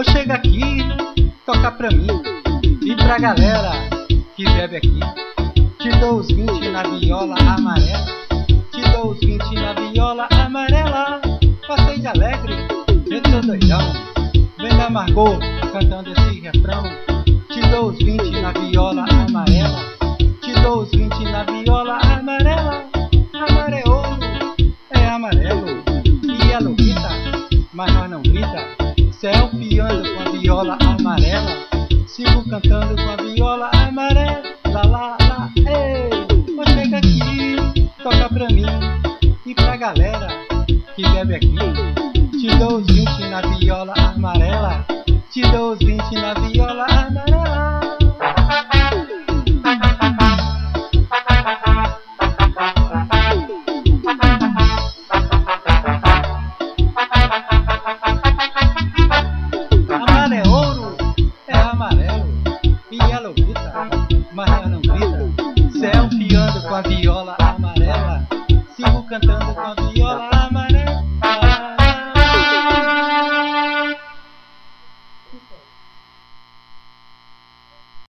Ou chega aqui, toca pra mim e pra galera que bebe aqui. Te dou os 20 na viola amarela, te dou os 20 na viola amarela. Passei de alegre, eu tô doidão, vendo a Margot cantando esse refrão. Te dou os 20 na viola amarela, te dou os 20 na viola amarela. Amar é ouro, é amarelo, e ela grita, mas nós não grita. Selfie ando com a viola amarela, sigo cantando com a viola amarela. Lá, lá, lá, ei, ou chega aqui, toca pra mim e pra galera que bebe aqui. Te dou os 20 na viola amarela, te dou os 20 na viola amarela. Amar é ouro, é amarelo, e ela grita, mas ela não grita. Selfie ando com a viola amarela, sigo cantando com a viola